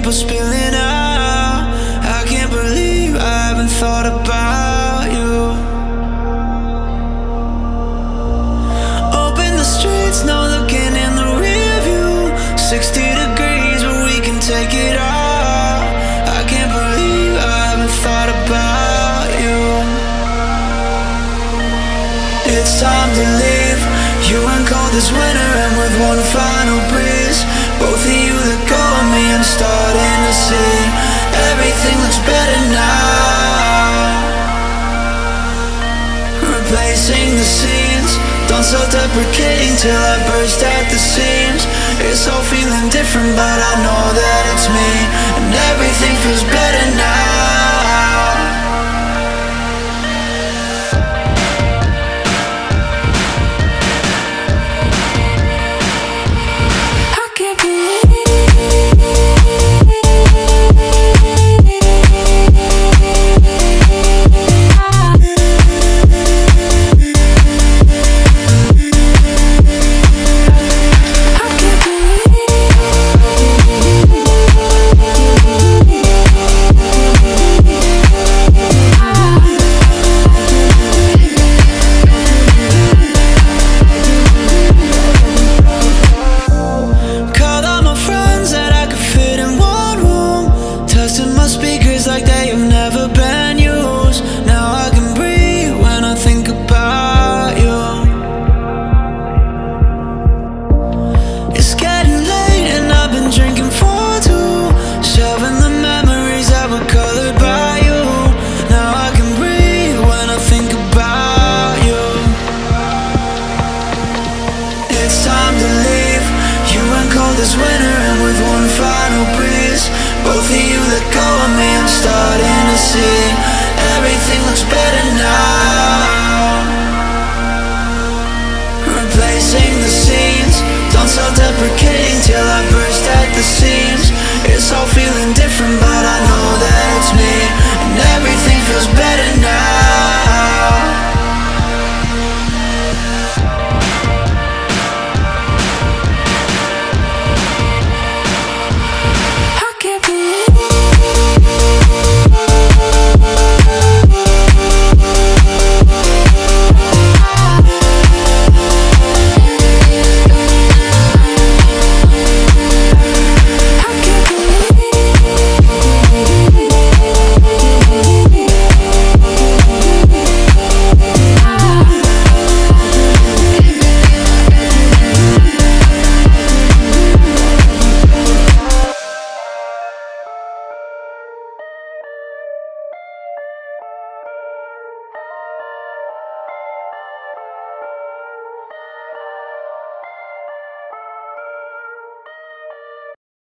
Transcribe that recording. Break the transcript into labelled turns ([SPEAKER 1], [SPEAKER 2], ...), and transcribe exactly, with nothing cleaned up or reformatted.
[SPEAKER 1] people spilling out. I can't believe I haven't thought about you. Open the streets, no looking in the rear view. Sixty degrees, but we can take it all. I can't believe I haven't thought about you. It's time to leave. You went cold this winter, and with one final breeze, both of you let go of me. I'm starting to see everything looks better now. Replacing the scenes, done self-deprecating till I burst at the seams. It's all feeling different, but I know that it's me, and everything feels better now. Like they have never been used. Now I can breathe when I think about you. It's getting late and I've been drinking for two, shoving the memories that were colored by you. Now I can breathe when I think about you. It's time to leave. You went cold this winter, and with one final breeze, both of you let go of me. I'm starting to see everything looks better now. Replacing the scenes, don't self-deprecate